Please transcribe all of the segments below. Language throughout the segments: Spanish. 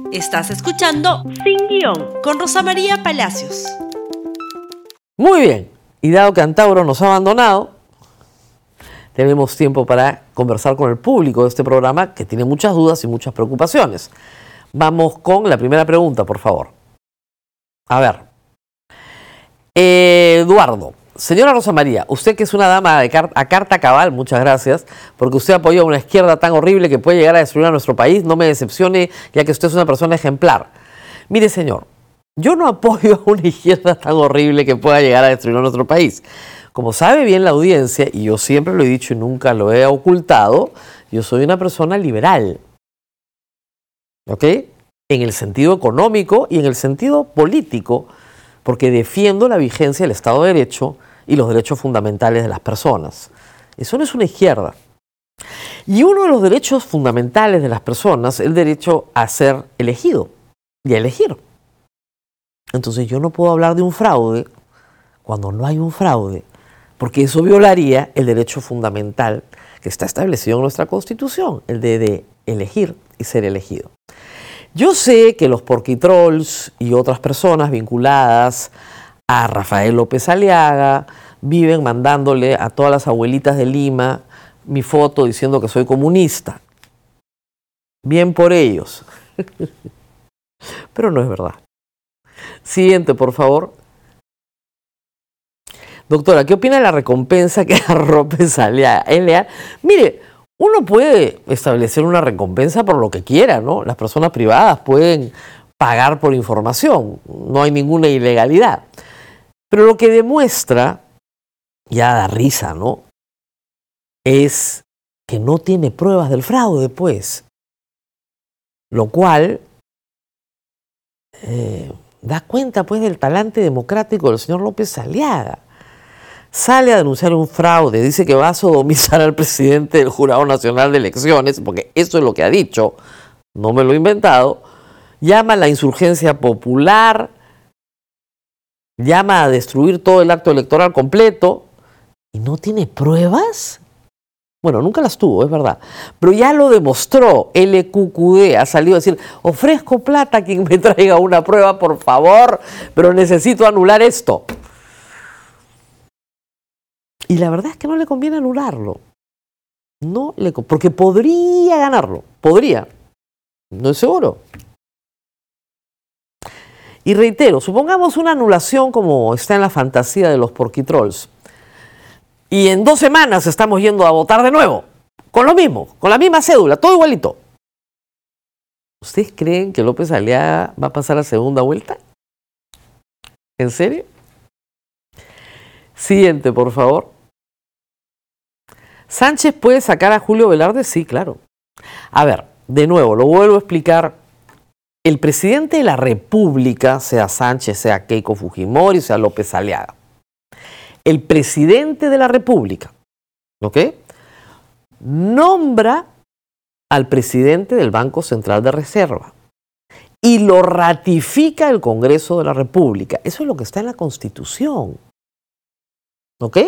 Estás escuchando Sin Guión con Rosa María Palacios. Muy bien, y dado que Antauro nos ha abandonado, tenemos tiempo para conversar con el público de este programa que tiene muchas dudas y muchas preocupaciones. Vamos con la primera pregunta, por favor. A ver. Eduardo. Señora Rosa María, usted que es una dama a carta cabal, muchas gracias, porque usted apoyó a una izquierda tan horrible que puede llegar a destruir a nuestro país. No me decepcione, ya que usted es una persona ejemplar. Mire, señor, yo no apoyo a una izquierda tan horrible que pueda llegar a destruir a nuestro país. Como sabe bien la audiencia, y yo siempre lo he dicho y nunca lo he ocultado, yo soy una persona liberal. ¿Ok? En el sentido económico y en el sentido político, porque defiendo la vigencia del Estado de Derecho y los derechos fundamentales de las personas. Eso no es una izquierda. Y uno de los derechos fundamentales de las personas es el derecho a ser elegido y a elegir. Entonces yo no puedo hablar de un fraude cuando no hay un fraude, porque eso violaría el derecho fundamental que está establecido en nuestra Constitución, el de elegir y ser elegido. Yo sé que los porquitrolls y otras personas vinculadas a Rafael López Aliaga viven mandándole a todas las abuelitas de Lima mi foto diciendo que soy comunista. Bien por ellos. Pero no es verdad. Siguiente, por favor. Doctora, ¿qué opina de la recompensa que da López Aliaga? Mire, uno puede establecer una recompensa por lo que quiera, ¿no? Las personas privadas pueden pagar por información. No hay ninguna ilegalidad. Pero lo que demuestra, ya da risa, ¿no? Es que no tiene pruebas del fraude, pues. Lo cual da cuenta, pues, del talante democrático del señor López Aliaga. Sale a denunciar un fraude, dice que va a sodomizar al presidente del Jurado Nacional de Elecciones, porque eso es lo que ha dicho, no me lo he inventado. Llama a la insurgencia popular, llama a destruir todo el acto electoral completo y no tiene pruebas. Bueno, nunca las tuvo, es verdad, pero ya lo demostró. LQQD ha salido a decir: ofrezco plata a quien me traiga una prueba, por favor, pero necesito anular esto. Y la verdad es que no le conviene anularlo. Porque podría ganarlo, podría, no es seguro. Y reitero, supongamos una anulación como está en la fantasía de los porquitrolls. Y en 2 semanas estamos yendo a votar de nuevo, con lo mismo, con la misma cédula, todo igualito. ¿Ustedes creen que López Aliaga va a pasar a segunda vuelta? ¿En serio? Siguiente, por favor. ¿Sánchez puede sacar a Julio Velarde? Sí, claro. A ver, de nuevo, lo vuelvo a explicar. El presidente de la República, sea Sánchez, sea Keiko Fujimori, sea López Aliaga, el presidente de la República, ¿ok?, nombra al presidente del Banco Central de Reserva y lo ratifica el Congreso de la República. Eso es lo que está en la Constitución, ¿ok?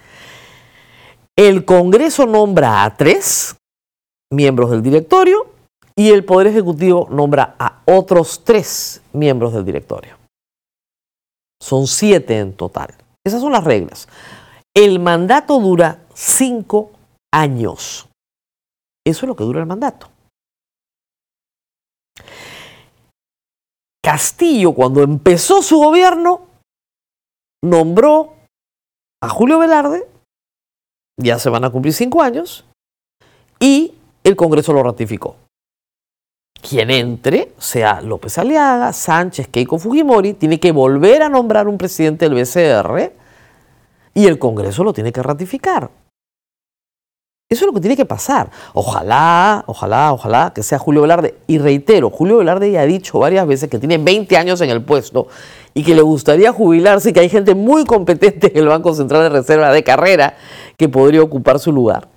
El Congreso nombra a 3 miembros del directorio y el Poder Ejecutivo nombra a otros 3 miembros del directorio. Son 7 en total. Esas son las reglas. El mandato dura 5 años. Eso es lo que dura el mandato. Castillo, cuando empezó su gobierno, nombró a Julio Velarde, ya se van a cumplir 5 años, y el Congreso lo ratificó. Quien entre, sea López Aliaga, Sánchez, Keiko Fujimori, tiene que volver a nombrar un presidente del BCR y el Congreso lo tiene que ratificar. Eso es lo que tiene que pasar. Ojalá que sea Julio Velarde. Y reitero, Julio Velarde ya ha dicho varias veces que tiene 20 años en el puesto y que le gustaría jubilarse y que hay gente muy competente en el Banco Central de Reserva de carrera que podría ocupar su lugar.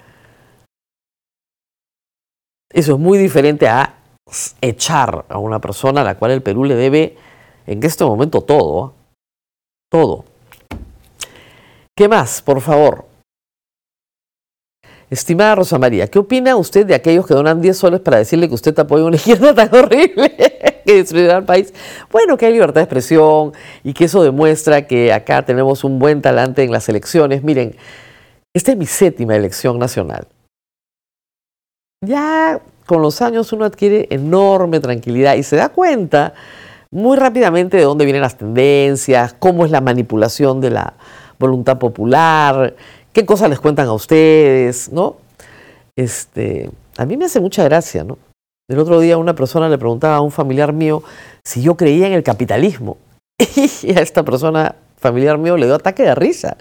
Eso es muy diferente a echar a una persona a la cual el Perú le debe en este momento todo. ¿Eh? Todo. ¿Qué más, por favor? Estimada Rosa María, ¿qué opina usted de aquellos que donan 10 soles para decirle que usted apoya una izquierda tan horrible que destruirá al país? Bueno, que hay libertad de expresión y que eso demuestra que acá tenemos un buen talante en las elecciones. Miren, esta es mi 7ª elección nacional. Ya con los años uno adquiere enorme tranquilidad y se da cuenta muy rápidamente de dónde vienen las tendencias, cómo es la manipulación de la voluntad popular, qué cosas les cuentan a ustedes, ¿no? A mí me hace mucha gracia, ¿no? El otro día una persona le preguntaba a un familiar mío si yo creía en el capitalismo. Y a esta persona, familiar mío, le dio ataque de risa.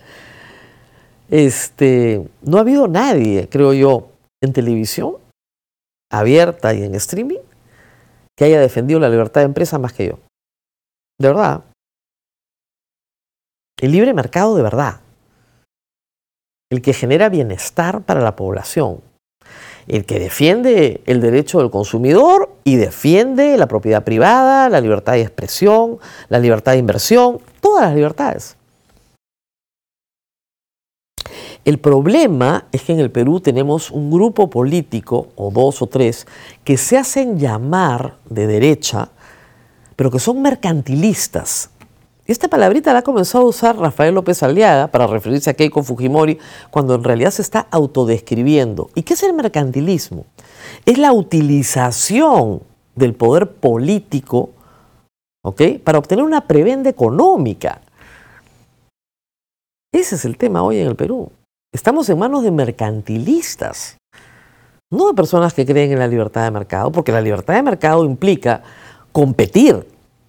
No ha habido nadie, creo yo, en televisión abierta y en streaming que haya defendido la libertad de empresa más que yo. De verdad. El libre mercado de verdad. El que genera bienestar para la población. El que defiende el derecho del consumidor y defiende la propiedad privada, la libertad de expresión, la libertad de inversión, todas las libertades. El problema es que en el Perú tenemos un grupo político, o 2 o 3, que se hacen llamar de derecha, pero que son mercantilistas. Y esta palabrita la ha comenzado a usar Rafael López Aliaga para referirse a Keiko Fujimori, cuando en realidad se está autodescribiendo. ¿Y qué es el mercantilismo? Es la utilización del poder político, ¿ok?, para obtener una prebenda económica. Ese es el tema hoy en el Perú. Estamos en manos de mercantilistas, no de personas que creen en la libertad de mercado, porque la libertad de mercado implica competir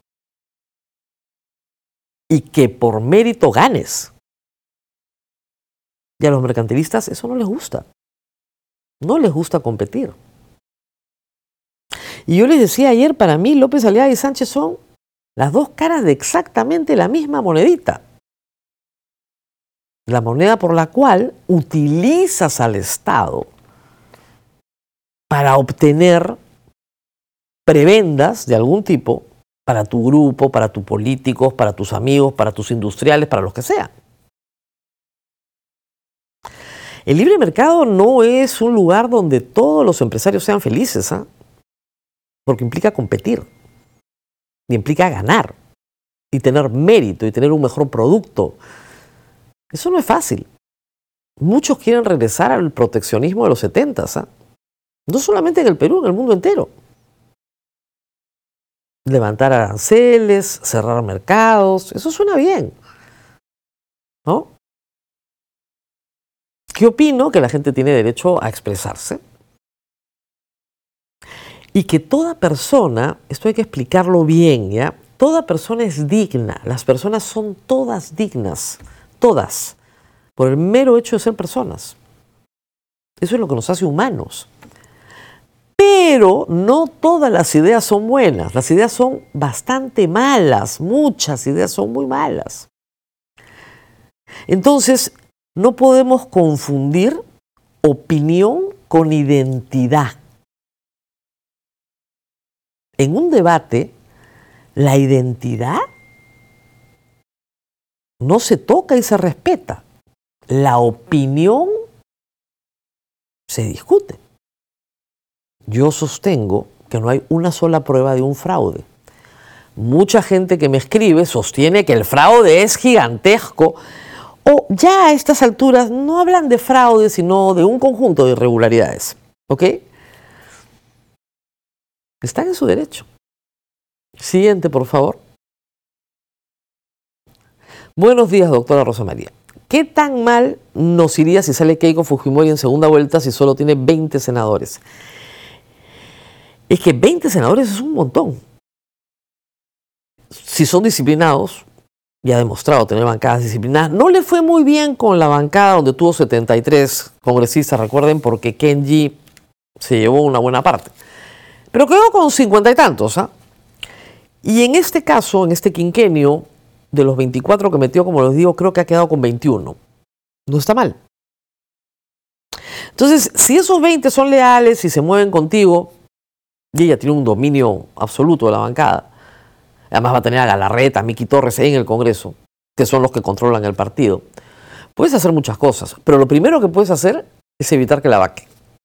y que por mérito ganes. Y a los mercantilistas eso no les gusta. No les gusta competir. Y yo les decía ayer, para mí López Aliaga y Sánchez son las dos caras de exactamente la misma monedita. La moneda por la cual utilizas al Estado para obtener prebendas de algún tipo para tu grupo, para tus políticos, para tus amigos, para tus industriales, para los que sea. El libre mercado no es un lugar donde todos los empresarios sean felices, ¿eh? Porque implica competir, y implica ganar, y tener mérito, y tener un mejor producto. Eso no es fácil. Muchos quieren regresar al proteccionismo de los 70, ¿eh? No solamente en el Perú, en el mundo entero. Levantar aranceles, cerrar mercados, eso suena bien, ¿no? ¿Qué opino? Que la gente tiene derecho a expresarse. Y que toda persona, esto hay que explicarlo bien, ¿ya? Toda persona es digna, las personas son todas dignas, todas, por el mero hecho de ser personas. Eso es lo que nos hace humanos. Pero no todas las ideas son buenas, las ideas son bastante malas, muchas ideas son muy malas. Entonces, no podemos confundir opinión con identidad. En un debate, la identidad no se toca y se respeta. La opinión se discute. Yo sostengo que no hay una sola prueba de un fraude. Mucha gente que me escribe sostiene que el fraude es gigantesco, o ya a estas alturas no hablan de fraude, sino de un conjunto de irregularidades. ¿Ok? Están en su derecho. Siguiente, por favor. Buenos días, doctora Rosa María. ¿Qué tan mal nos iría si sale Keiko Fujimori en segunda vuelta si solo tiene 20 senadores? Es que 20 senadores es un montón. Si son disciplinados, ya ha demostrado tener bancadas disciplinadas. No le fue muy bien con la bancada donde tuvo 73 congresistas, recuerden, porque Kenji se llevó una buena parte. Pero quedó con 50 y tantos, ¿ah? Y en este caso, en este quinquenio, de los 24 que metió, como les digo, creo que ha quedado con 21. No está mal. Entonces, si esos 20 son leales y se mueven contigo, y ella tiene un dominio absoluto de la bancada, además va a tener a Galarreta, a Miki Torres ahí en el Congreso, que son los que controlan el partido, puedes hacer muchas cosas. Pero lo primero que puedes hacer es evitar que la vaquen.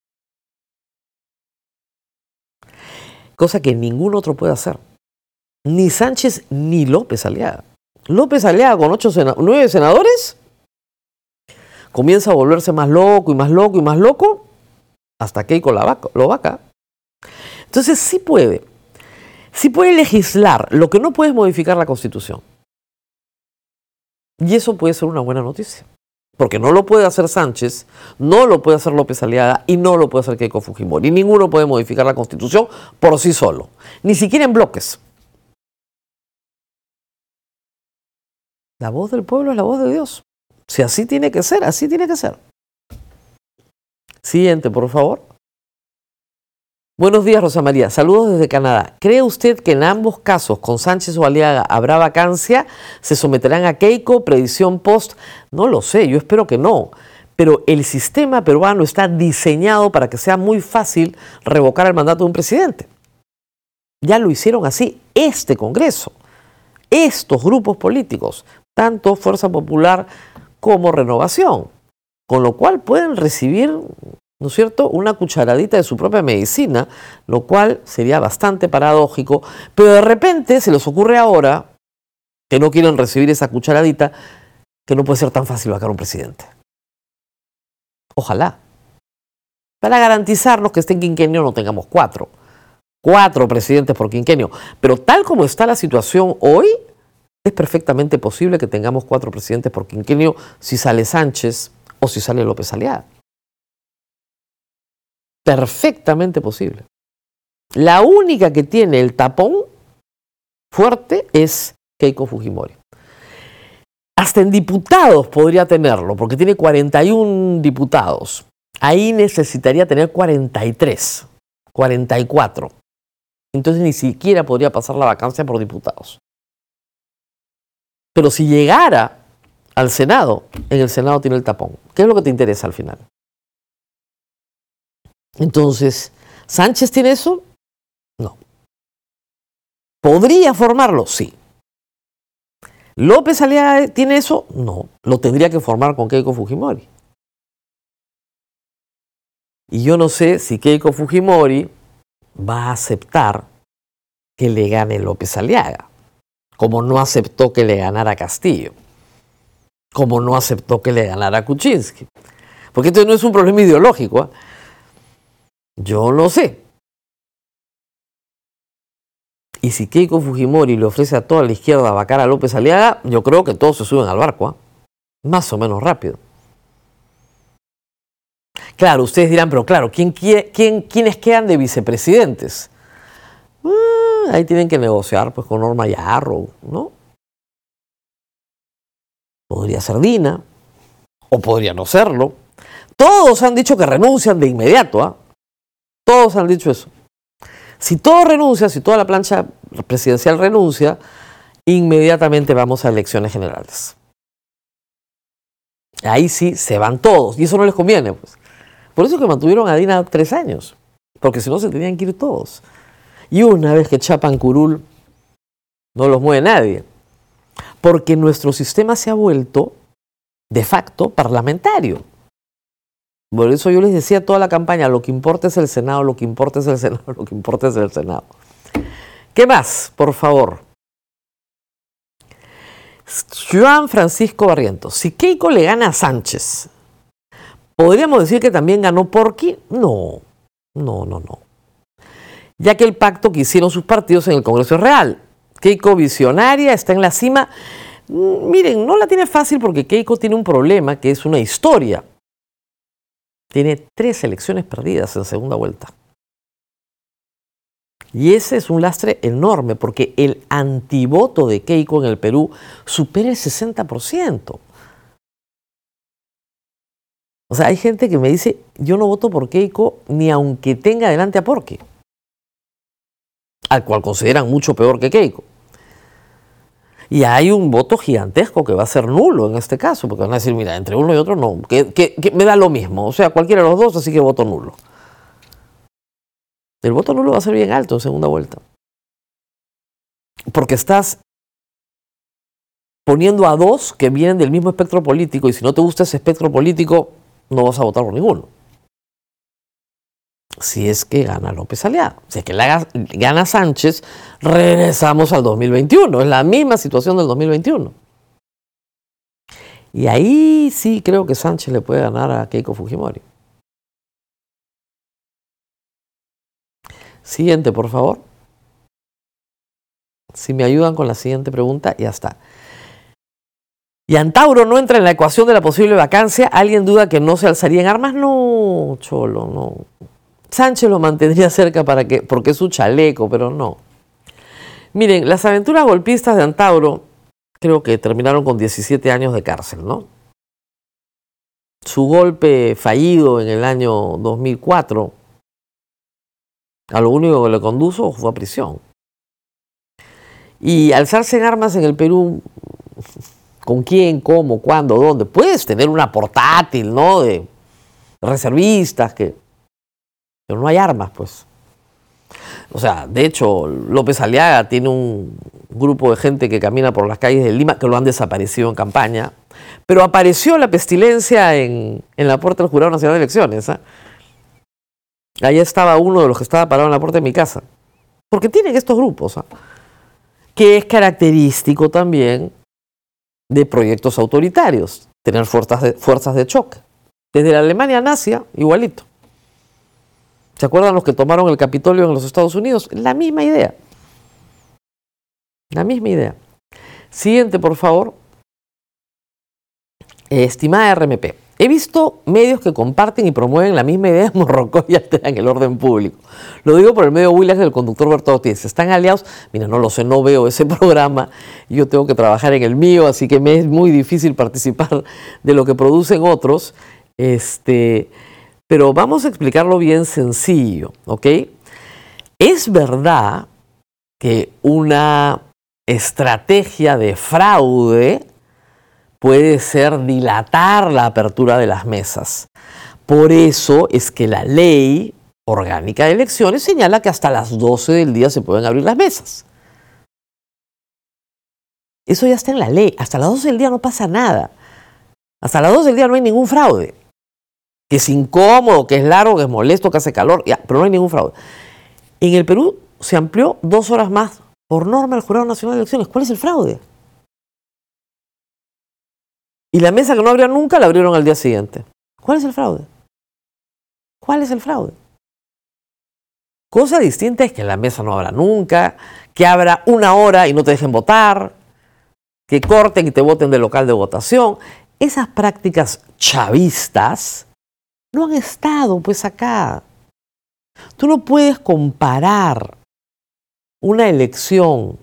Cosa que ningún otro puede hacer. Ni Sánchez ni López Aliaga. López Aliaga con 9 senadores comienza a volverse más loco y más loco y más loco hasta Keiko lo vaca. Entonces sí puede legislar, lo que no puede es modificar la Constitución. Y eso puede ser una buena noticia. Porque no lo puede hacer Sánchez, no lo puede hacer López Aliaga y no lo puede hacer Keiko Fujimori. Ninguno puede modificar la Constitución por sí solo, ni siquiera en bloques. La voz del pueblo es la voz de Dios. Si así tiene que ser, así tiene que ser. Siguiente, por favor. Buenos días, Rosa María. Saludos desde Canadá. ¿Cree usted que en ambos casos, con Sánchez o Aliaga, habrá vacancia? ¿Se someterán a Keiko? ¿Predicción post? No lo sé, yo espero que no. Pero el sistema peruano está diseñado para que sea muy fácil revocar el mandato de un presidente. Ya lo hicieron así este Congreso, estos grupos políticos, tanto Fuerza Popular como Renovación, con lo cual pueden recibir, ¿no es cierto?, una cucharadita de su propia medicina, lo cual sería bastante paradójico, pero de repente se les ocurre ahora que no quieren recibir esa cucharadita, que no puede ser tan fácil vacar a un presidente. Ojalá. Para garantizarnos que este quinquenio no tengamos 4 presidentes por quinquenio, pero tal como está la situación hoy, es perfectamente posible que tengamos 4 presidentes por quinquenio si sale Sánchez o si sale López Aliaga. Perfectamente posible. La única que tiene el tapón fuerte es Keiko Fujimori. Hasta en diputados podría tenerlo, porque tiene 41 diputados. Ahí necesitaría tener 43, 44. Entonces ni siquiera podría pasar la vacancia por diputados. Pero si llegara al Senado, en el Senado tiene el tapón. ¿Qué es lo que te interesa al final? Entonces, ¿Sánchez tiene eso? No. ¿Podría formarlo? Sí. ¿López Aliaga tiene eso? No. Lo tendría que formar con Keiko Fujimori. Y yo no sé si Keiko Fujimori va a aceptar que le gane López Aliaga, como no aceptó que le ganara Castillo, como no aceptó que le ganara Kuczynski. Porque esto no es un problema ideológico, ¿eh? Yo no sé. Y si Keiko Fujimori le ofrece a toda la izquierda vacar a López Aliaga, yo creo que todos se suben al barco, ¿eh? Más o menos rápido. Claro, ustedes dirán, pero claro, ¿quiénes quedan de vicepresidentes? Ahí tienen que negociar pues con Norma Yarro, ¿no? Podría ser Dina, o podría no serlo. Todos han dicho que renuncian de inmediato, ¿ah? Todos han dicho eso. Si todos renuncian, si toda la plancha presidencial renuncia, inmediatamente vamos a elecciones generales. Ahí sí se van todos, y eso no les conviene, pues. Por eso es que mantuvieron a Dina 3 años, porque si no se tenían que ir todos. Y una vez que chapan curul, no los mueve nadie. Porque nuestro sistema se ha vuelto, de facto, parlamentario. Por eso yo les decía toda la campaña, lo que importa es el Senado, lo que importa es el Senado, lo que importa es el Senado. ¿Qué más, por favor? Juan Francisco Barrientos. Si Keiko le gana a Sánchez, ¿podríamos decir que también ganó Porky? No. Ya que el pacto que hicieron sus partidos en el Congreso es real. Keiko visionaria, está en la cima. Miren, no la tiene fácil porque Keiko tiene un problema que es una historia. Tiene 3 elecciones perdidas en segunda vuelta. Y ese es un lastre enorme porque el antivoto de Keiko en el Perú supera el 60%. O sea, hay gente que me dice, yo no voto por Keiko ni aunque tenga delante a Porky, al cual consideran mucho peor que Keiko. Y hay un voto gigantesco que va a ser nulo en este caso, porque van a decir, mira, entre uno y otro no, que me da lo mismo, o sea, cualquiera de los dos, así que voto nulo. El voto nulo va a ser bien alto en segunda vuelta. Porque estás poniendo a 2 que vienen del mismo espectro político, y si no te gusta ese espectro político, no vas a votar por ninguno. si es que gana López Aliaga. Si es que gana Sánchez, regresamos al 2021. Es la misma situación del 2021. Y ahí sí creo que Sánchez le puede ganar a Keiko Fujimori. Siguiente, por favor. Si me ayudan con la siguiente pregunta, ya está. ¿Y Antauro no entra en la ecuación de la posible vacancia? ¿Alguien duda que no se alzaría en armas? No, Cholo, no. Sánchez lo mantendría cerca porque es su chaleco, pero no. Miren, las aventuras golpistas de Antauro creo que terminaron con 17 años de cárcel, ¿no? Su golpe fallido en el año 2004, a lo único que le condujo fue a prisión. Y alzarse en armas en el Perú, ¿con quién, cómo, cuándo, dónde? Puedes tener una portátil, ¿no? De reservistas, pero no hay armas, pues. O sea, de hecho, López Aliaga tiene un grupo de gente que camina por las calles de Lima, que lo han desaparecido en campaña, pero apareció la pestilencia en la puerta del Jurado Nacional de Elecciones. Allá estaba uno de los que estaba parado en la puerta de mi casa. Porque tienen estos grupos, que es característico también de proyectos autoritarios, tener fuerzas de choque. Desde la Alemania nazi, igualito. ¿Se acuerdan los que tomaron el Capitolio en los Estados Unidos? La misma idea. La misma idea. Siguiente, por favor. Estimada RMP, he visto medios que comparten y promueven la misma idea de Morrocoy y alteran el orden público. Lo digo por el medio Willax del conductor Bertotti. ¿Están aliados? Mira, no lo sé, no veo ese programa. Yo tengo que trabajar en el mío, así que me es muy difícil participar de lo que producen otros. Pero vamos a explicarlo bien sencillo, ¿ok? Es verdad que una estrategia de fraude puede ser dilatar la apertura de las mesas. Por eso es que la ley orgánica de elecciones señala que hasta las 12 del día se pueden abrir las mesas. Eso ya está en la ley. Hasta las 12 del día no pasa nada. Hasta las 12 del día no hay ningún fraude. Que es incómodo, que es largo, que es molesto, que hace calor, ya, pero no hay ningún fraude. En el Perú se amplió 2 horas más por norma el Jurado Nacional de Elecciones. ¿Cuál es el fraude? Y la mesa que no abría nunca la abrieron al día siguiente. ¿Cuál es el fraude? ¿Cuál es el fraude? Cosa distinta es que la mesa no abra nunca, que abra 1 hora y no te dejen votar, que corten y te voten del local de votación. Esas prácticas chavistas no han estado pues acá. Tú no puedes comparar una elección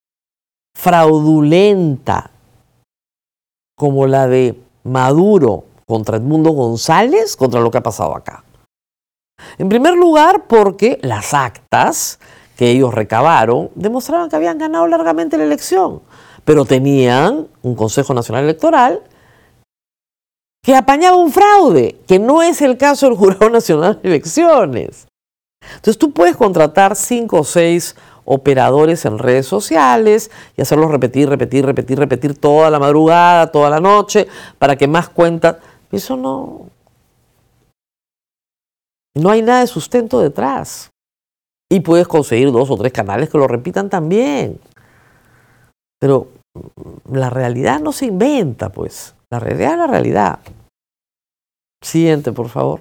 fraudulenta como la de Maduro contra Edmundo González contra lo que ha pasado acá. En primer lugar, porque las actas que ellos recabaron demostraban que habían ganado largamente la elección, pero tenían un Consejo Nacional Electoral que apañaba un fraude, que no es el caso del Jurado Nacional de Elecciones. Entonces tú puedes contratar 5 o 6 operadores en redes sociales y hacerlos repetir toda la madrugada, toda la noche, para que más cuentas. Eso no hay nada de sustento detrás. Y puedes conseguir 2 o 3 canales que lo repitan también. Pero la realidad no se inventa, pues. La realidad es la realidad. Siguiente, por favor.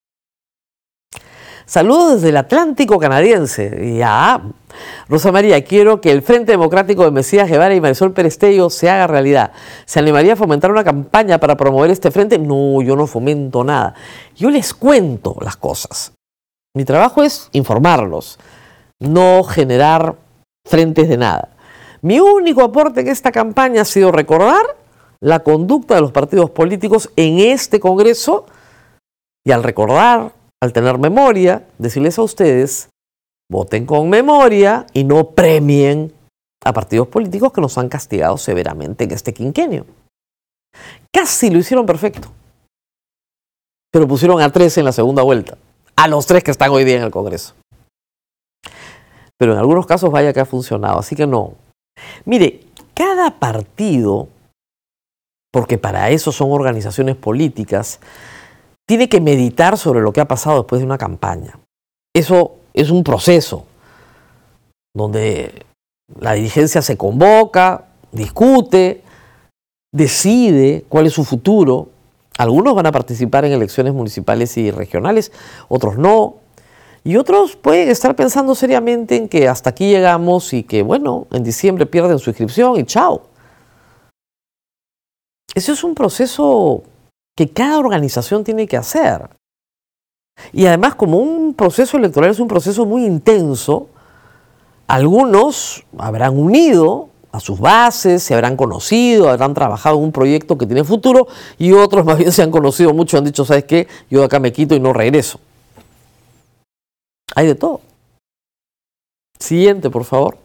Saludos desde el Atlántico canadiense. Ya. Rosa María, quiero que el Frente Democrático de Mesías Guevara y Marisol Perestello se haga realidad. ¿Se animaría a fomentar una campaña para promover este frente? No, yo no fomento nada. Yo les cuento las cosas. Mi trabajo es informarlos, no generar frentes de nada. Mi único aporte en esta campaña ha sido recordar la conducta de los partidos políticos en este Congreso y al recordar, al tener memoria, decirles a ustedes, voten con memoria y no premien a partidos políticos que nos han castigado severamente en este quinquenio. Casi lo hicieron perfecto, pero pusieron a 3 en la segunda vuelta, a los 3 que están hoy día en el Congreso. Pero en algunos casos vaya que ha funcionado, así que no. Mire, cada partido, porque para eso son organizaciones políticas, tiene que meditar sobre lo que ha pasado después de una campaña. Eso es un proceso donde la dirigencia se convoca, discute, decide cuál es su futuro. Algunos van a participar en elecciones municipales y regionales, otros no. Y otros pueden estar pensando seriamente en que hasta aquí llegamos y que, bueno, en diciembre pierden su inscripción y chao. Eso es un proceso que cada organización tiene que hacer. Y además, como un proceso electoral es un proceso muy intenso, algunos habrán unido a sus bases, se habrán conocido, habrán trabajado en un proyecto que tiene futuro, y otros más bien se han conocido mucho y han dicho, ¿sabes qué? Yo de acá me quito y no regreso. Hay de todo. Siguiente, por favor.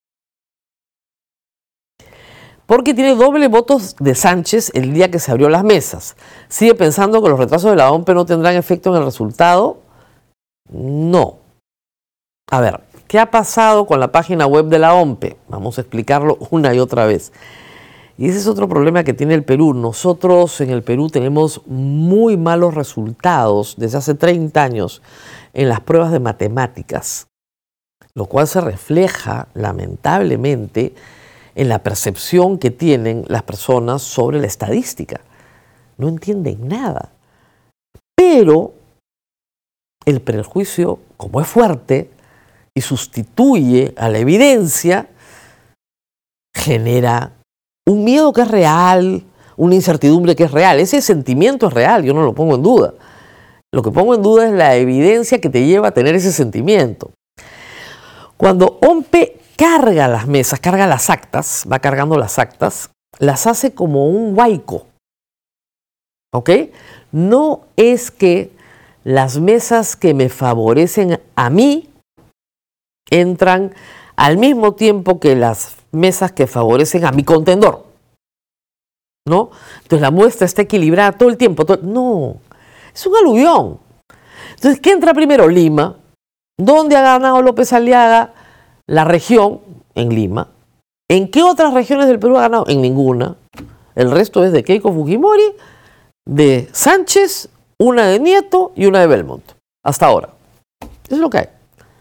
Porque tiene doble votos de Sánchez el día que se abrió las mesas. ¿Sigue pensando que los retrasos de la OMP no tendrán efecto en el resultado? No. A ver, ¿qué ha pasado con la página web de la OMP? Vamos a explicarlo una y otra vez. Y ese es otro problema que tiene el Perú. Nosotros en el Perú tenemos muy malos resultados desde hace 30 años en las pruebas de matemáticas, lo cual se refleja lamentablemente en la percepción que tienen las personas sobre la estadística. No entienden nada. Pero el prejuicio, como es fuerte y sustituye a la evidencia, genera un miedo que es real, una incertidumbre que es real. Ese sentimiento es real, yo no lo pongo en duda. Lo que pongo en duda es la evidencia que te lleva a tener ese sentimiento. Cuando OMP carga las mesas, carga las actas, va cargando las actas, las hace como un huaico. ¿Ok? No es que las mesas que me favorecen a mí entran al mismo tiempo que las mesas que favorecen a mi contendor. ¿No? Entonces la muestra está equilibrada todo el tiempo. No, es un aluvión. Entonces, ¿qué entra primero? Lima. ¿Dónde ha ganado López Aliaga? La región, en Lima. ¿En qué otras regiones del Perú ha ganado? En ninguna. El resto es de Keiko Fujimori, de Sánchez, una de Nieto y una de Belmont. Hasta ahora. Eso es lo que hay.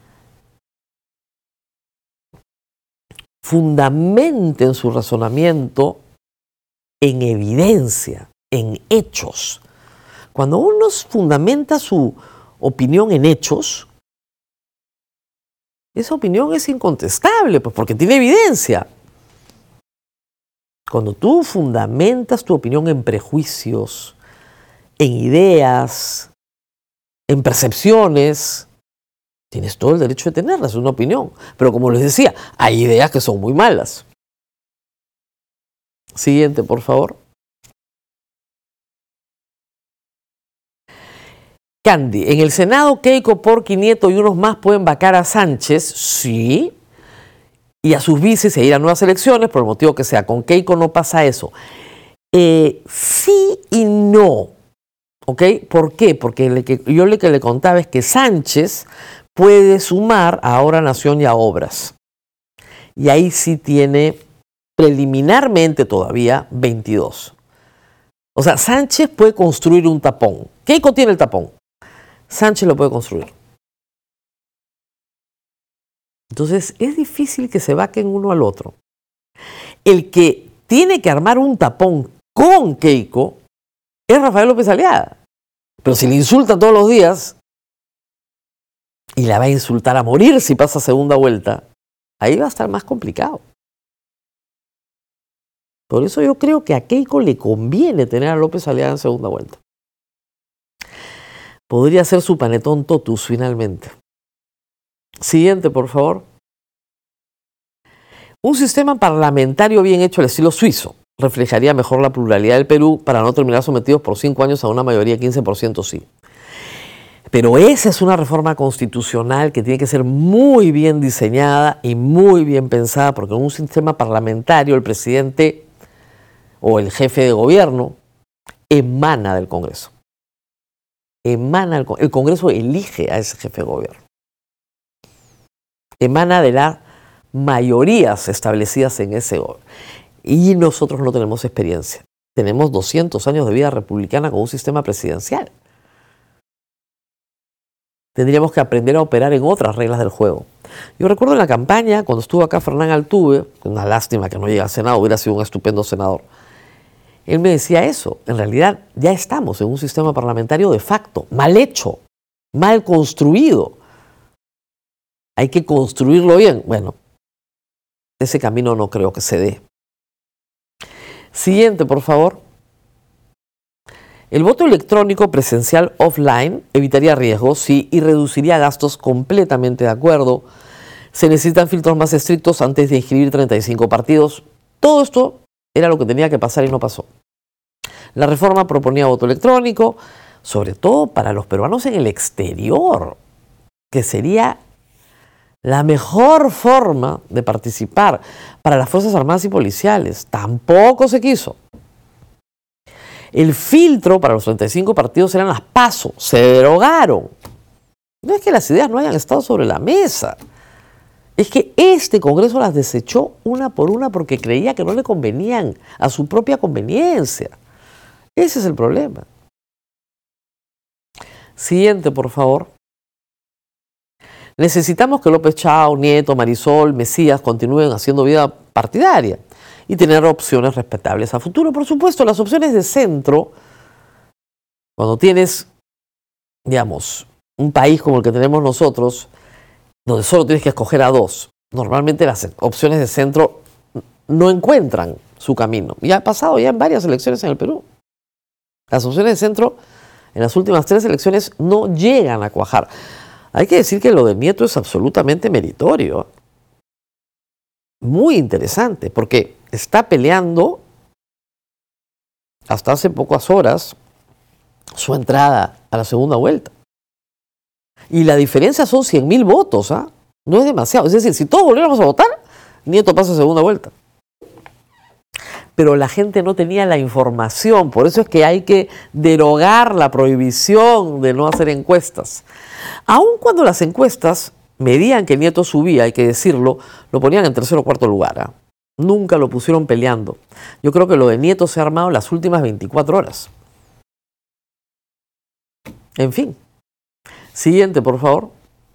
Fundamenten su razonamiento en evidencia, en hechos. Cuando uno fundamenta su opinión en hechos, esa opinión es incontestable, pues porque tiene evidencia. Cuando tú fundamentas tu opinión en prejuicios, en ideas, en percepciones, tienes todo el derecho de tenerla, es una opinión. Pero como les decía, hay ideas que son muy malas. Siguiente, por favor. Candy, en el Senado Keiko, Porky, Nieto y unos más pueden vacar a Sánchez, sí, y a sus vices e ir a nuevas elecciones, por el motivo que sea. Con Keiko no pasa eso. Sí y no. ¿Ok? ¿Por qué? Porque yo lo que le contaba es que Sánchez puede sumar a Ahora Nación y a Obras. Y ahí sí tiene preliminarmente todavía 22. O sea, Sánchez puede construir un tapón. Keiko tiene el tapón. Sánchez lo puede construir. Entonces, es difícil que se vaquen uno al otro. El que tiene que armar un tapón con Keiko es Rafael López Aliaga. Pero si le insultan todos los días y la va a insultar a morir si pasa segunda vuelta, ahí va a estar más complicado. Por eso yo creo que a Keiko le conviene tener a López Aliaga en segunda vuelta. Podría ser su panetón totus finalmente. Siguiente, por favor. Un sistema parlamentario bien hecho al estilo suizo reflejaría mejor la pluralidad del Perú para no terminar sometidos por 5 años a una mayoría de 15% sí. Pero esa es una reforma constitucional que tiene que ser muy bien diseñada y muy bien pensada, porque en un sistema parlamentario el presidente o el jefe de gobierno emana del Congreso. El Congreso elige a ese jefe de gobierno. Emana de las mayorías establecidas en ese gobierno. Y nosotros no tenemos experiencia. Tenemos 200 años de vida republicana con un sistema presidencial. tendríamos que aprender a operar en otras reglas del juego. Yo recuerdo en la campaña, cuando estuvo acá Fernán Altuve, una lástima que no llegue al Senado, hubiera sido un estupendo senador. Él me decía eso, en realidad ya estamos en un sistema parlamentario de facto, mal hecho, mal construido. Hay que construirlo bien. Bueno, ese camino no creo que se dé. Siguiente, por favor. El voto electrónico presencial offline evitaría riesgos, sí, y reduciría gastos, completamente de acuerdo. Se necesitan filtros más estrictos antes de inscribir 35 partidos. Todo esto era lo que tenía que pasar y no pasó. La reforma proponía voto electrónico, sobre todo para los peruanos en el exterior, que sería la mejor forma de participar para las Fuerzas Armadas y Policiales. Tampoco se quiso. El filtro para los 35 partidos eran las PASO, se derogaron. No es que las ideas no hayan estado sobre la mesa, es que este Congreso las desechó una por una porque creía que no le convenían a su propia conveniencia. Ese es el problema. Siguiente, por favor. Necesitamos que López Chao, Nieto, Marisol, Mesías continúen haciendo vida partidaria y tener opciones respetables a futuro. Por supuesto, las opciones de centro, cuando tienes, digamos, un país como el que tenemos nosotros, donde solo tienes que escoger a dos, normalmente las opciones de centro no encuentran su camino. Y ha pasado ya en varias elecciones en el Perú. Las opciones de centro en las últimas 3 elecciones no llegan a cuajar. Hay que decir que lo de Nieto es absolutamente meritorio. Muy interesante, porque está peleando hasta hace pocas horas su entrada a la segunda vuelta. Y la diferencia son 100.000 votos, ¿ah? No es demasiado. Es decir, si todos volviéramos a votar, Nieto pasa a segunda vuelta. Pero la gente no tenía la información, por eso es que hay que derogar la prohibición de no hacer encuestas. Aun cuando las encuestas medían que Nieto subía, hay que decirlo, lo ponían en tercer o cuarto lugar, ¿eh? Nunca lo pusieron peleando. Yo creo que lo de Nieto se ha armado en las últimas 24 horas. En fin. Siguiente, por favor.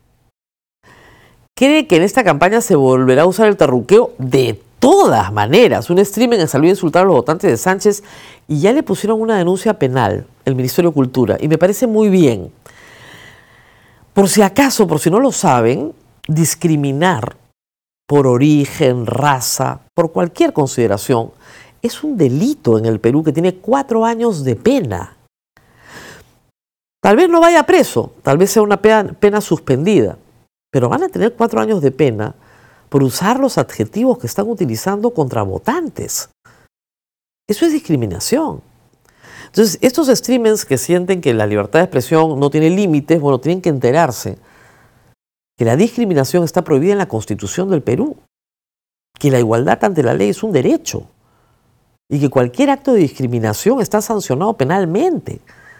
¿Cree que en esta campaña se volverá a usar el terruqueo? De todas maneras. Un streamer que salió a insultar a los votantes de Sánchez y ya le pusieron una denuncia penal, el Ministerio de Cultura, y me parece muy bien. Por si acaso, por si no lo saben, discriminar por origen, raza, por cualquier consideración, es un delito en el Perú que tiene 4 años de pena. Tal vez no vaya preso, tal vez sea una pena suspendida, pero van a tener 4 años de pena por usar los adjetivos que están utilizando contra votantes. Eso es discriminación. Entonces, estos streamers que sienten que la libertad de expresión no tiene límites, bueno, tienen que enterarse que la discriminación está prohibida en la Constitución del Perú, que la igualdad ante la ley es un derecho y que cualquier acto de discriminación está sancionado penalmente.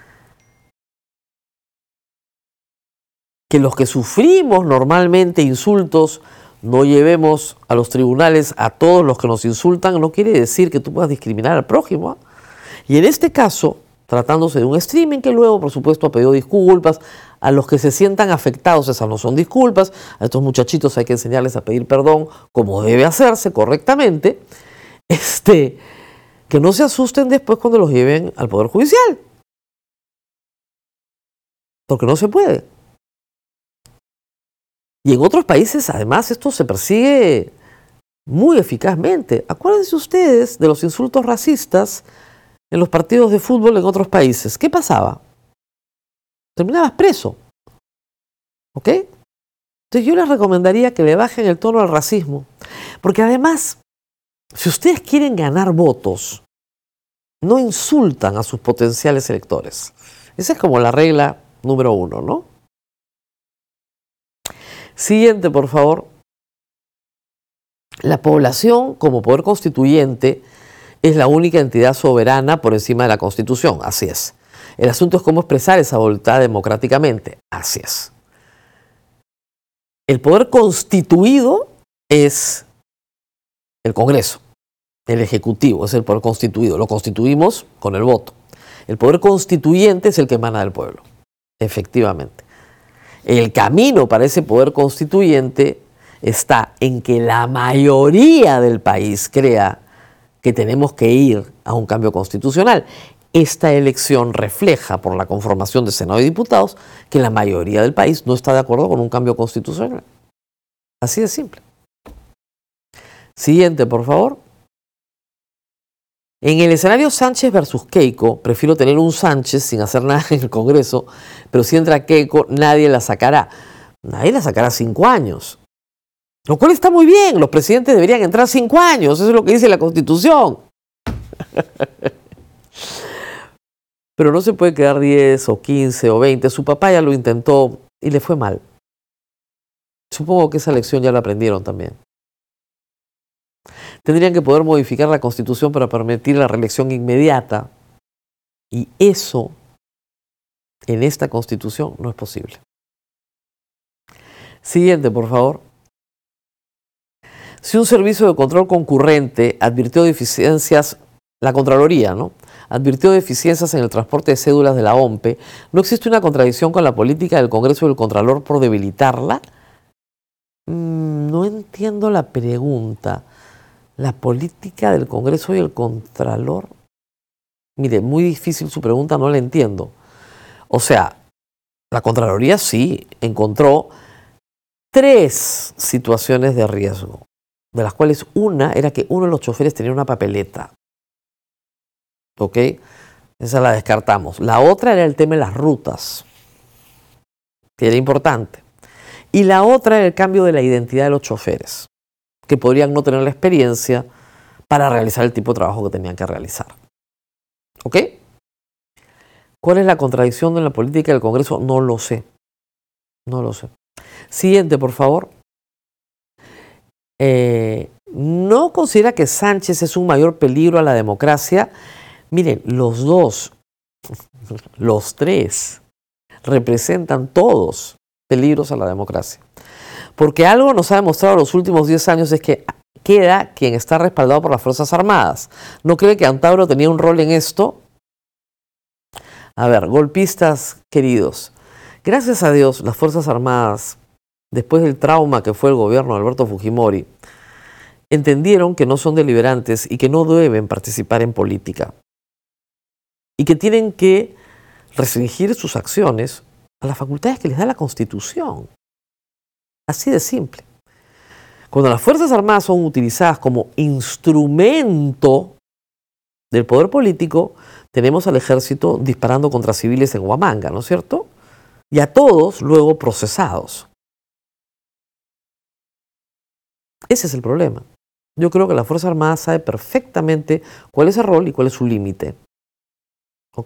Que los que sufrimos normalmente insultos no llevemos a los tribunales a todos los que nos insultan, no quiere decir que tú puedas discriminar al prójimo, ¿eh? Y en este caso, tratándose de un streaming que luego, por supuesto, ha pedido disculpas, a los que se sientan afectados, esas no son disculpas, a estos muchachitos hay que enseñarles a pedir perdón como debe hacerse correctamente, que no se asusten después cuando los lleven al Poder Judicial, porque no se puede. Y en otros países, además, esto se persigue muy eficazmente. Acuérdense ustedes de los insultos racistas en los partidos de fútbol en otros países. ¿Qué pasaba? Terminabas preso. ¿Ok? Entonces yo les recomendaría que le bajen el tono al racismo. Porque además, si ustedes quieren ganar votos, no insultan a sus potenciales electores. Esa es como la regla número 1, ¿no? Siguiente, por favor. La población, como poder constituyente, es la única entidad soberana por encima de la Constitución. Así es. El asunto es cómo expresar esa voluntad democráticamente. Así es. El poder constituido es el Congreso. El Ejecutivo es el poder constituido. Lo constituimos con el voto. El poder constituyente es el que emana del pueblo. Efectivamente. El camino para ese poder constituyente está en que la mayoría del país crea que tenemos que ir a un cambio constitucional. Esta elección refleja, por la conformación de Senado y Diputados, que la mayoría del país no está de acuerdo con un cambio constitucional. Así de simple. Siguiente, por favor. En el escenario Sánchez versus Keiko, prefiero tener un Sánchez sin hacer nada en el Congreso, pero si entra Keiko, nadie la sacará. Nadie la sacará 5 años. Lo cual está muy bien, los presidentes deberían entrar 5 años, eso es lo que dice la Constitución. Pero no se puede quedar 10 o 15 o 20, su papá ya lo intentó y le fue mal. Supongo que esa lección ya la aprendieron también. Tendrían que poder modificar la Constitución para permitir la reelección inmediata. Y eso, en esta Constitución, no es posible. Siguiente, por favor. Si un servicio de control concurrente advirtió deficiencias, la Contraloría, ¿no? Advirtió deficiencias en el transporte de cédulas de la OMPE, ¿no existe una contradicción con la política del Congreso y del Contralor por debilitarla? No entiendo la pregunta. La política del Congreso y el Contralor. Mire, muy difícil su pregunta, no la entiendo. O sea, la Contraloría sí encontró 3 situaciones de riesgo, de las cuales una era que uno de los choferes tenía una papeleta. ¿Ok? Esa la descartamos. La otra era el tema de las rutas, que era importante. Y la otra era el cambio de la identidad de los choferes, que podrían no tener la experiencia para realizar el tipo de trabajo que tenían que realizar. ¿Ok? ¿Cuál es la contradicción en la política del Congreso? No lo sé. No lo sé. Siguiente, por favor. ¿No considera que Sánchez es un mayor peligro a la democracia? Miren, los dos, los 3, representan todos peligros a la democracia. Porque algo nos ha demostrado los últimos 10 años es que queda quien está respaldado por las Fuerzas Armadas. ¿No cree que Antauro tenía un rol en esto? A ver, golpistas queridos, gracias a Dios las Fuerzas Armadas, después del trauma que fue el gobierno de Alberto Fujimori, entendieron que no son deliberantes y que no deben participar en política. Y que tienen que restringir sus acciones a las facultades que les da la Constitución. Así de simple. Cuando las Fuerzas Armadas son utilizadas como instrumento del poder político, tenemos al ejército disparando contra civiles en Huamanga, ¿no es cierto? Y a todos luego procesados. Ese es el problema. Yo creo que la Fuerza Armada sabe perfectamente cuál es el rol y cuál es su límite. ¿Ok?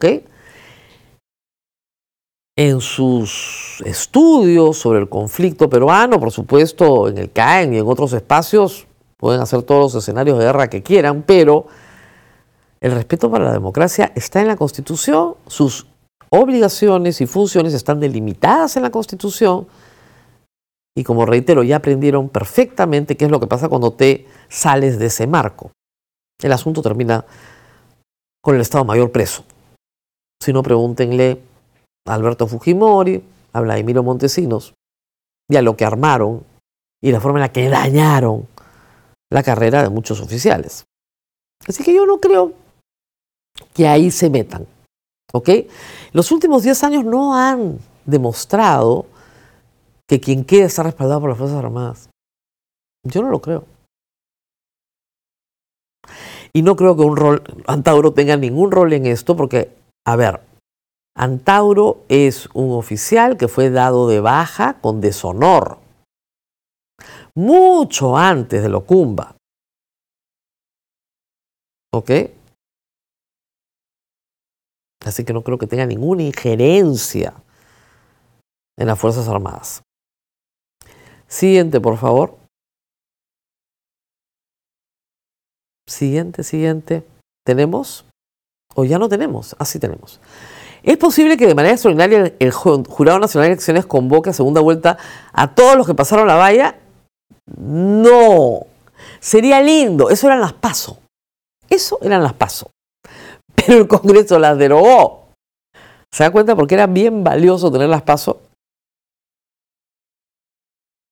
En sus estudios sobre el conflicto peruano, por supuesto, en el CAEN y en otros espacios, pueden hacer todos los escenarios de guerra que quieran, pero el respeto para la democracia está en la Constitución, sus obligaciones y funciones están delimitadas en la Constitución, y como reitero, ya aprendieron perfectamente qué es lo que pasa cuando te sales de ese marco. El asunto termina con el Estado Mayor preso. Si no, pregúntenle a Alberto Fujimori, a Vladimiro Montesinos, y a lo que armaron y la forma en la que dañaron la carrera de muchos oficiales. Así que yo no creo que ahí se metan. ¿Ok? Los últimos 10 años no han demostrado que quien quede está respaldado por las Fuerzas Armadas. Yo no lo creo. Y no creo que Antauro tenga ningún rol en esto, porque, a ver, Antauro es un oficial que fue dado de baja con deshonor, mucho antes de Locumba. ¿Ok? Así que no creo que tenga ninguna injerencia en las Fuerzas Armadas. Siguiente, por favor. Siguiente. ¿Tenemos? ¿O ya no tenemos? Así tenemos. ¿Es posible que de manera extraordinaria el Jurado Nacional de Elecciones convoque a segunda vuelta a todos los que pasaron la valla? No. Sería lindo. Eso eran las PASO. Pero el Congreso las derogó. ¿Se da cuenta? Porque era bien valioso tener las PASO.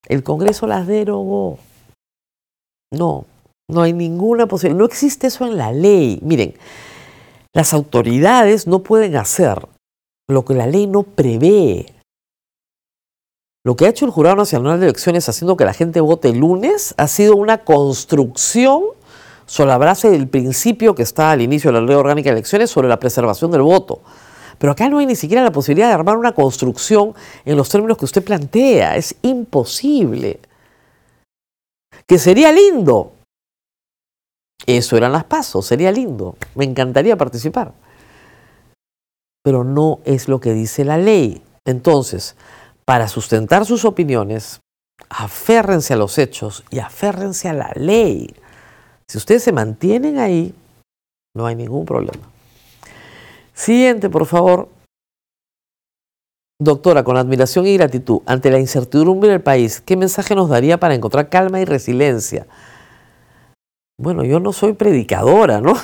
El Congreso las derogó. No hay ninguna posibilidad. No existe eso en la ley. Miren, las autoridades no pueden hacer lo que la ley no prevé. Lo que ha hecho el Jurado Nacional de Elecciones haciendo que la gente vote el lunes ha sido una construcción sobre la base del principio que está al inicio de la Ley Orgánica de Elecciones sobre la preservación del voto. Pero acá no hay ni siquiera la posibilidad de armar una construcción en los términos que usted plantea. Es imposible. Que sería lindo. Eso eran las PASO, sería lindo. Me encantaría participar. Pero no es lo que dice la ley. Entonces, para sustentar sus opiniones, aférrense a los hechos y aférrense a la ley. Si ustedes se mantienen ahí, no hay ningún problema. Siguiente, por favor. Doctora, con admiración y gratitud, ante la incertidumbre del país, ¿qué mensaje nos daría para encontrar calma y resiliencia? Bueno, yo no soy predicadora, ¿no?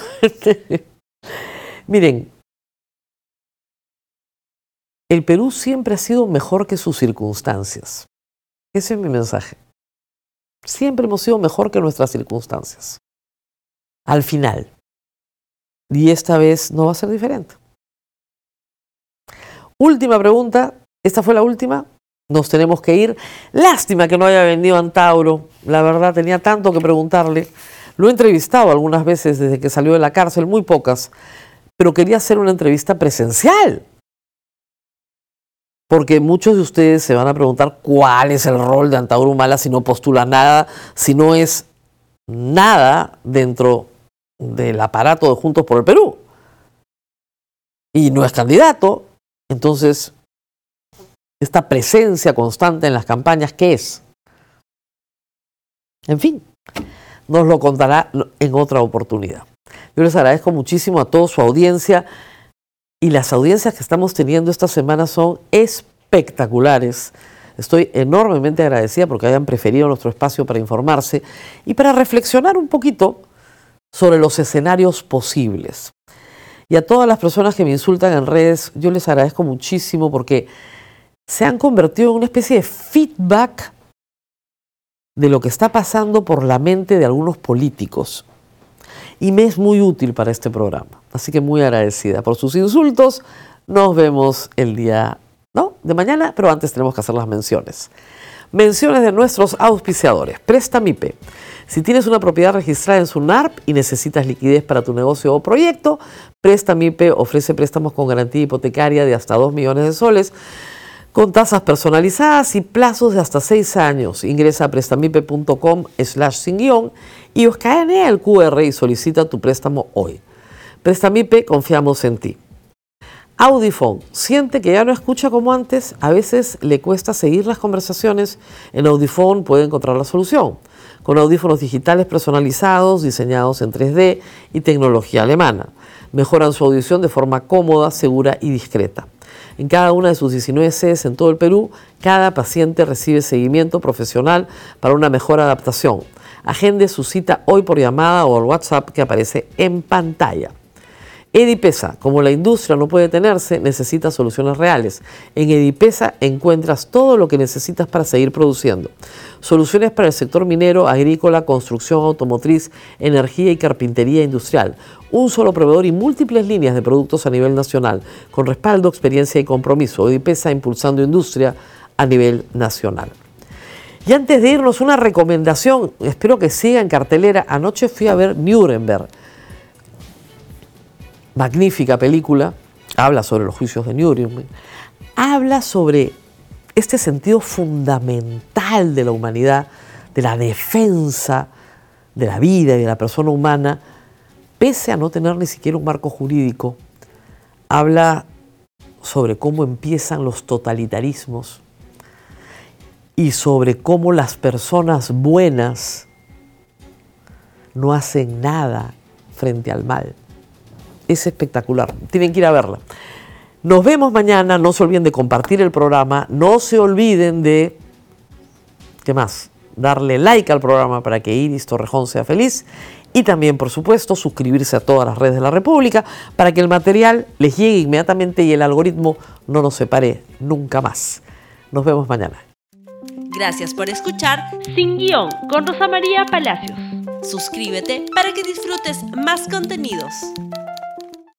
Miren, el Perú siempre ha sido mejor que sus circunstancias. Ese es mi mensaje. Siempre hemos sido mejor que nuestras circunstancias. Al final. Y esta vez no va a ser diferente. Última pregunta. Esta fue la última. Nos tenemos que ir. Lástima que no haya venido Antauro. La verdad, tenía tanto que preguntarle. Lo he entrevistado algunas veces desde que salió de la cárcel, muy pocas. Pero quería hacer una entrevista presencial. Porque muchos de ustedes se van a preguntar cuál es el rol de Antauro Humala si no postula nada, si no es nada dentro del aparato de Juntos por el Perú. Y no es candidato. Entonces, esta presencia constante en las campañas, ¿qué es? En fin, nos lo contará en otra oportunidad. Yo les agradezco muchísimo a toda su audiencia. Y las audiencias que estamos teniendo esta semana son espectaculares. Estoy enormemente agradecida porque hayan preferido nuestro espacio para informarse y para reflexionar un poquito sobre los escenarios posibles. Y a todas las personas que me insultan en redes, yo les agradezco muchísimo porque se han convertido en una especie de feedback de lo que está pasando por la mente de algunos políticos. Y me es muy útil para este programa. Así que muy agradecida por sus insultos. Nos vemos el día de mañana, pero antes tenemos que hacer las menciones. Menciones de nuestros auspiciadores. Prestamipe. Si tienes una propiedad registrada en SUNARP y necesitas liquidez para tu negocio o proyecto, Prestamipe ofrece préstamos con garantía hipotecaria de hasta 2 millones de soles, con tasas personalizadas y plazos de hasta 6 años. Ingresa a prestamipe.com/sin-guión y escanea el QR y solicita tu préstamo hoy. Prestamipe, confiamos en ti. Audifone, siente que ya no escucha como antes, a veces le cuesta seguir las conversaciones. En Audifone puede encontrar la solución. Con audífonos digitales personalizados, diseñados en 3D y tecnología alemana. Mejoran su audición de forma cómoda, segura y discreta. En cada una de sus 19 sedes en todo el Perú, cada paciente recibe seguimiento profesional para una mejor adaptación. Agende su cita hoy por llamada o al WhatsApp que aparece en pantalla. Edipesa, como la industria no puede detenerse, necesita soluciones reales. En Edipesa encuentras todo lo que necesitas para seguir produciendo. Soluciones para el sector minero, agrícola, construcción automotriz, energía y carpintería industrial. Un solo proveedor y múltiples líneas de productos a nivel nacional, con respaldo, experiencia y compromiso. Edipesa impulsando industria a nivel nacional. Y antes de irnos, una recomendación, espero que siga en cartelera. Anoche fui a ver Nuremberg. Magnífica película, habla sobre los juicios de Nuremberg, habla sobre este sentido fundamental de la humanidad, de la defensa de la vida y de la persona humana, pese a no tener ni siquiera un marco jurídico. Habla sobre cómo empiezan los totalitarismos y sobre cómo las personas buenas no hacen nada frente al mal. Es espectacular, tienen que ir a verla. Nos vemos mañana, no se olviden de compartir el programa, no se olviden de, ¿qué más? Darle like al programa para que Iris Torrejón sea feliz y también, por supuesto, suscribirse a todas las redes de la República para que el material les llegue inmediatamente y el algoritmo no nos separe nunca más. Nos vemos mañana. Gracias por escuchar Sin Guión con Rosa María Palacios. Suscríbete para que disfrutes más contenidos.